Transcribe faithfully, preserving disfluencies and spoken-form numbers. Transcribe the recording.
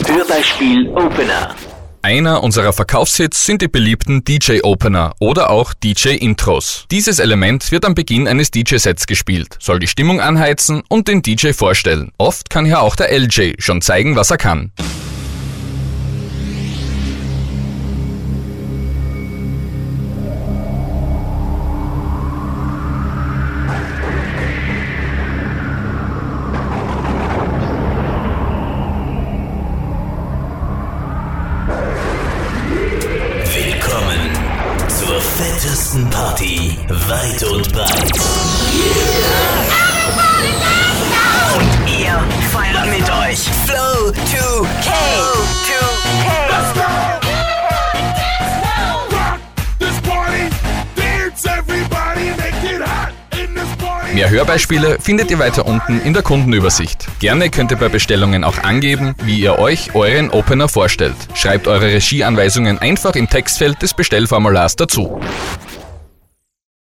Hörbeispiel Opener. Einer unserer Verkaufshits sind die beliebten D J-Opener oder auch D J-Intros. Dieses Element wird am Beginn eines D J-Sets gespielt, soll die Stimmung anheizen und den D J vorstellen. Oft kann hier auch der L J schon zeigen, was er kann. Willkommen zur fettesten Party weit und breit. Und ihr feiert mit euch Flow two K. Let's go! Rock this party, dance everybody, make it hot in this party. Mehr Hörbeispiele findet ihr weiter unten in der Kundenübersicht. Gerne könnt ihr bei Bestellungen auch angeben, wie ihr euch euren Opener vorstellt. Schreibt eure Regieanweisungen einfach im Textfeld des Bestellformulars dazu.